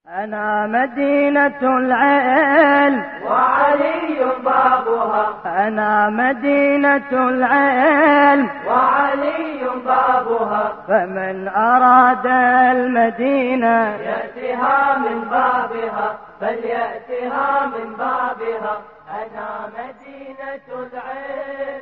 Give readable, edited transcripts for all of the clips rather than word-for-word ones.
أنا مدينة العلم وعلي بابها. أنا مدينة العلم وعلي بابها. فمن أراد المدينة يأتها من بابها، فليأتها من بابها. أنا مدينة العلم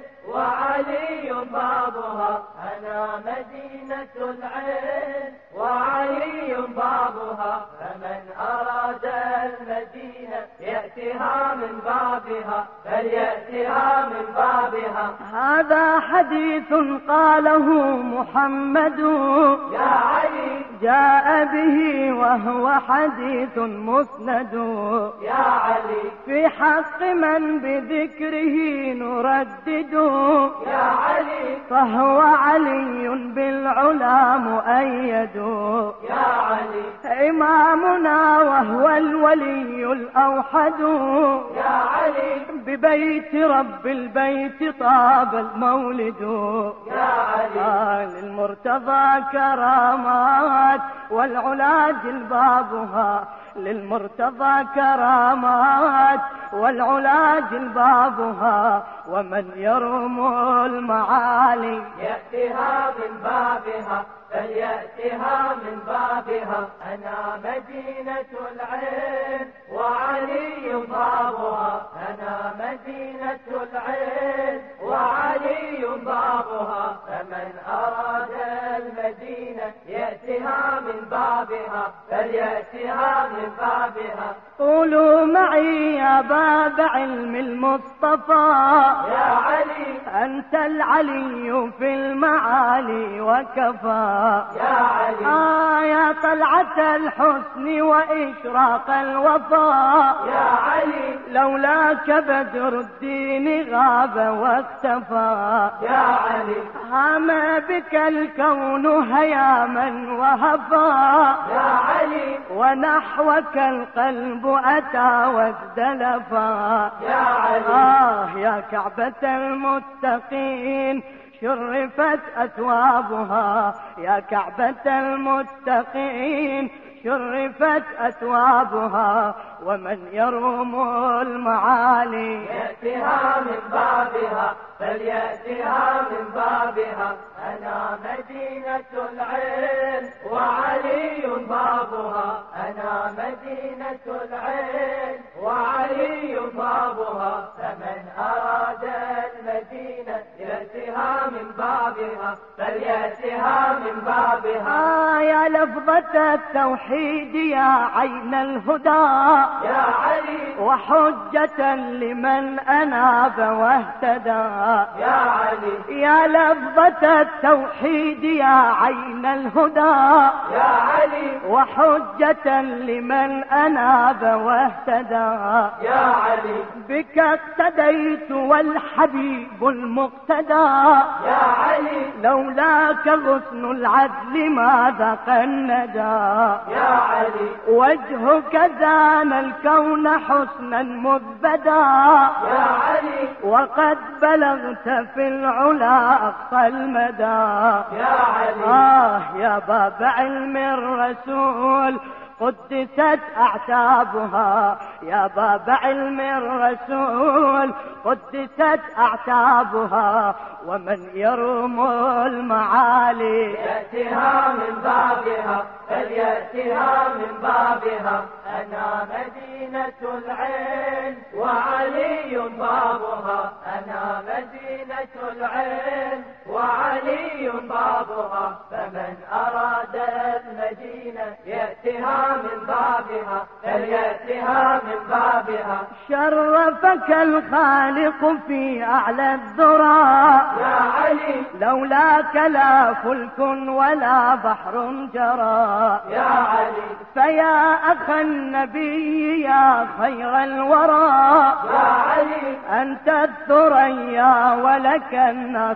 وعلي بابها. أنا مدينة العلم وعلي بابها. فمن أراد المدينة يأتها من بابها، فليأتها من بابها. هذا حديث قاله محمد يا علي، جاء به وهو حديث مسند يا علي، في حق من بذكره نردد، يا علي، فهو علي بالعلا مؤيد، يا علي، إمامنا وهو الولي الأوحد، يا علي، ببيت رب البيت طاب المولد، يا علي. للمرتضى كرامات والعلا جلبابها، للمرتضى كرامات والعلا جلبابها، ومن يرم المعالي يأتها من بابها، فليأتها من بابها. أنا مدينة العلم وعلي بابها. أنا مدينة العلم وعلي بابها. فمن أراد المدينة يأتها من بابها، فليأتها من بابها. قولوا معي يا باب علم المصطفى، يا علي، أنت العلي في المعالي وكفى، يا علي، يا طلعة الحسن وإشراق الوفاء، يا علي، لولاك بدر الدين غاب واختفى، يا علي، هام بك الكون هياما وهفا، يا علي، ونحوك القلب أتى وازدلفا، يا علي. يا كعبة المتقين شرفت أثوابها، يا كعبة المتقين شرفت أثوابها، ومن يروم المعالي يأتها من بابها، فليأتها من بابها. أنا مدينة العلم وعلي بابها. أنا مدينة العلم وعلي بابها. فمن أراد المدينة يأتها من بابها، فليأتها من بابها. يا لفظة التوحيد يا عين الهدى، يا علي، وحجة لمن أناب واهتدى، يا علي، يا لفظة التوحيد يا عين الهدى، يا علي، وحجة لمن أناب واهتدى، يا علي، بك اقتديت والحبيب المقتدى، يا علي، لولاك غصن العدل ما ذاق الندى، يا علي، وجهك زان الكون حسنا مذبدا، يا علي، وقد بلغت في العلا أقصى المدى، يا علي. يا باب علم الرسول قدست أعتابها، يا باب علم الرسول قدست أعتابها، ومن يروم المعالي يأتها من بابها، فليأتها من بابها. أنا مدينة العلم وعلي بابها. أنا مدينة العلم وعلي بابها. فمن أراد المدينة يأتها من بابها، فليأتها من بابها. شرفك الخالق في أعلى الذرى، يا علي، لولاك لا فلك ولا بحر جرى، يا علي، فيا أخا النبي يا خير الورى، يا علي، أنت الثريا ولك الناس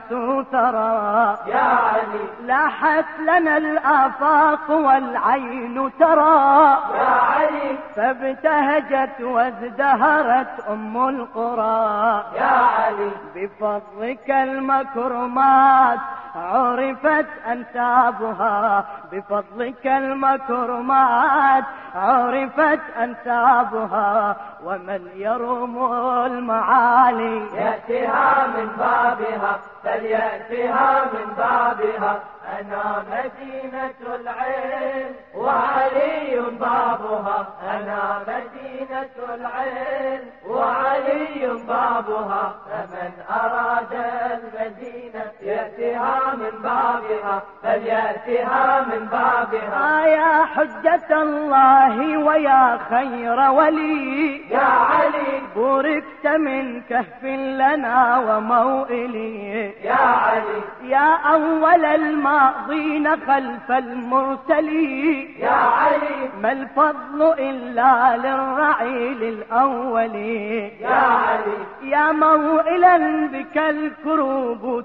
ترى، يا علي، لاحت لنا الآفاق والعين ترى، يا علي، فابتهجت وازدهرت أم القرى، يا علي، بفضلك المكرمات عرفت أنسابها بفضلك المكرمات، عرفت أنسابها ومن يروم المعالي يأتيها من بابها فليأتيها من بابها. أنا مدينة العلم وعلي بابها، أنا مدينة العلم وعلي بابها. فمن أراد المدينة يأتيها من بابها فليأتيها من بابها. يا حجة الله ويا خير ولي يا علي بوركت من كهف لنا وموئلي. يا علي يا أول الماضين خلف المرسلين، يا علي ما الفضل إلا للرعيل الأولي. يا علي يا موئلا بك الكروب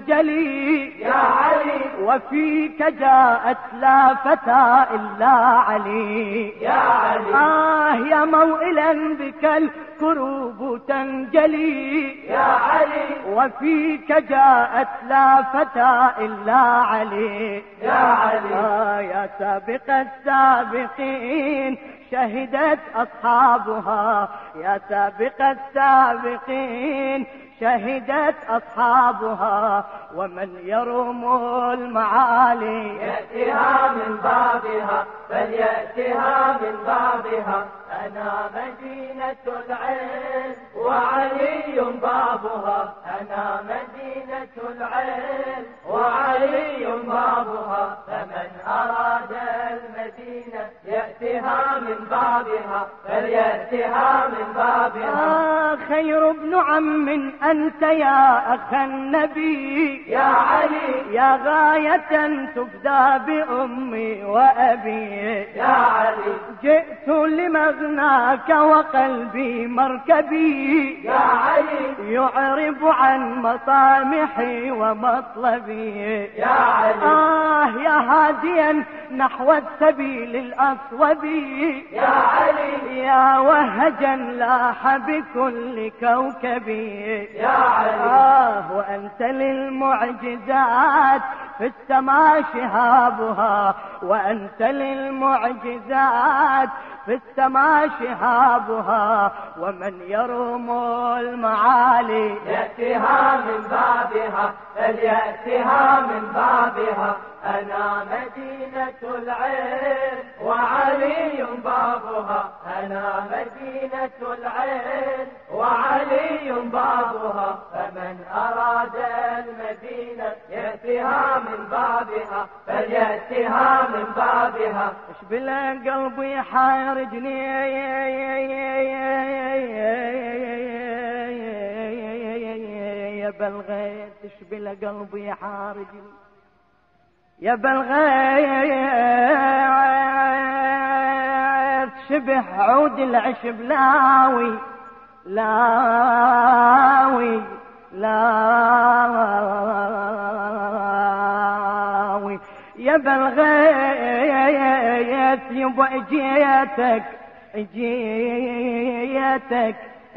تنجلي، يا علي وفيك جاءت لا فتى إلا علي. يا علي يا موئلا بك الكروب تنجلي، يا علي وفيك جاءت لا فتى إلا علي. يا علي يا سابق السابقين شهدت أصحابها، يا سابق السابقين شهدت أصحابها ومن يروم المعالي يأتيها من بابها فليأتيها من بابها. أنا مدينة العلم وعلي بابها، أنا مدينة العلم وعلي بابها. فمن أراد المدينة يأتيها من بابها فليأتيها من بابها. خير ابن عم أنت يا أخ النبي، يا علي يا غاية تفدى بأمي وأبي. يا علي جئت لمغناك وقلبي مركبي، يا علي يعرب عن مطامحي ومطلبي. يا علي يا هاديا نحو السبيل الأصوب، يا علي يا وهجا لاح بكل كوكبي. يا علي وأنت للمعجزات في السماء شهابها، وأنت للمعجزات في السماء شهابها ومن يروم المعالي يأتيها من بابها فليأتيها من بابها. أنا مدينة العلم وعلي بابها، أنا مدينة العلم وعلي بابها. فمن أراد المدينة يأتيها من بابها فليأتيها من بابها. اش بلا قلبي حارجني يا بلغيت، اش بلا قلبي حارجني يا بلغيت، شبه عود العشب لاوي لاوي لاوي يا بلغيت. يبا جيتك جيتك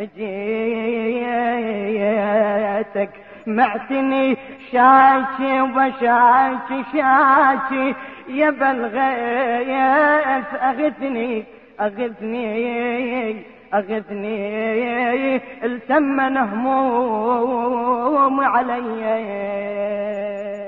جيتك معتني شاكي وبشاكي شاكي يا بلغيت. أغثني أغثني أغثني التمن هموم علي.